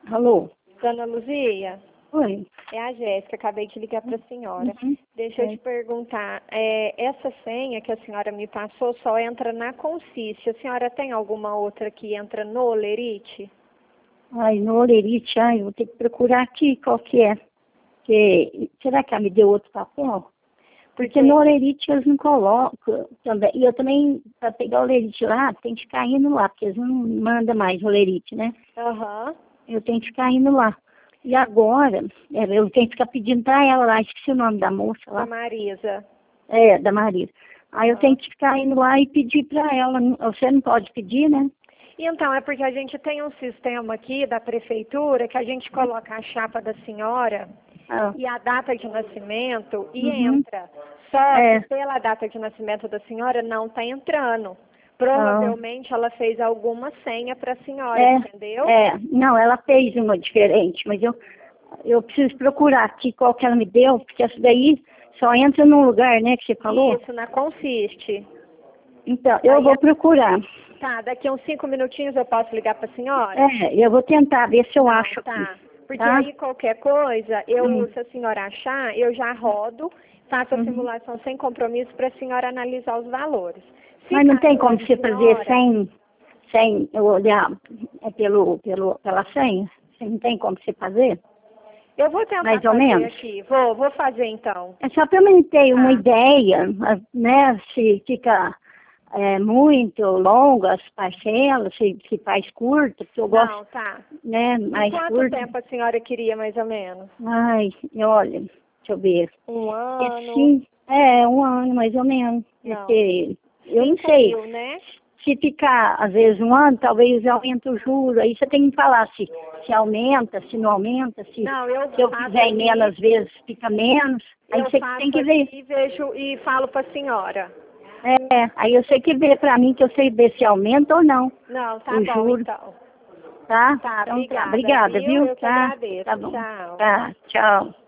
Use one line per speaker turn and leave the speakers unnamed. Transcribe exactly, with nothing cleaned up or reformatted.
Alô?
Dona Luzia,
Oi.
é a Jéssica, acabei de ligar para a senhora.
Uhum.
Deixa eu
É.
te perguntar, é, essa senha que a senhora me passou só entra na Consiste. A senhora tem alguma outra que entra no Olerite?
Ai, no Olerite, ai, eu vou ter que procurar aqui qual que é. Que, será que ela me deu outro papel? Porque
Porque-
no Olerite eles não colocam também. E eu também, para pegar o Olerite lá, tem que ficar indo lá, porque eles não mandam mais o Olerite, né?
Aham.
Eu tenho que ficar indo lá. E agora, é, eu tenho que ficar pedindo para ela lá, esqueci o nome da moça
Da
lá.
Marisa.
É, da Maria. Aí eu
Aham.
tenho que ficar indo lá e pedir para ela. Você não pode pedir, né?
Então, é porque a gente tem um sistema aqui da prefeitura que a gente coloca a chapa da senhora
Ah,
e a data de nascimento e
uhum.
entra. Só
É.
que pela data de nascimento da senhora não está entrando.
Ah.
Provavelmente ela fez alguma senha para a senhora,
É,
entendeu?
é, não, ela fez uma diferente, mas eu, eu preciso procurar aqui qual que ela me deu, porque essa daí só entra num lugar, né, que você falou.
Isso, na Consiste.
Então, eu
Aí
vou
é-
procurar.
Tá, daqui a uns cinco minutinhos eu posso ligar para a senhora?
É, eu vou tentar ver se eu
Não,
acho
tá.
aqui.
Porque
Tá?
aí qualquer coisa, eu,
Hum.
se a senhora achar, eu já rodo, faço a
Uhum.
simulação sem compromisso para a senhora analisar os valores. Se
Mas não tem
caso a
como você fazer
senhora-
sem, sem eu olhar é pelo, pelo, pela senha? Você não tem como você fazer?
Eu vou tentar
Mais ou
fazer
menos?
aqui. Vou, vou fazer então.
É só para eu ter uma
Tá.
ideia, né, se fica é, muito longo as parcelas, se, se faz curto, porque eu
Não,
gosto,
tá.
né,
E
mais
quanto
curto.
tempo a senhora queria, mais ou menos?
Ai, olha, deixa eu ver.
Um
É,
ano?
sim, é, um ano mais ou menos,
Não.
porque eu não
Cinco
sei.
mil, né?
Se ficar, às vezes, um ano, talvez aumente o juro. Aí você tem que falar se, se aumenta, se não aumenta, se,
Não, eu
se eu
faço
fizer em
aqui-
menos vezes, fica menos. Aí
Eu
você
faço
tem que ver.
aqui e vejo e falo para a senhora.
É, aí eu sei que ver pra mim, que eu sei ver se aumenta ou não
Não, tá
o
bom
juro,
então.
tá?
Tá,
Então tá,
obrigada,
obrigada,
viu?
viu?
Eu que
Tá,
agradeço.
tá bom.
Tchau.
Tá, tchau.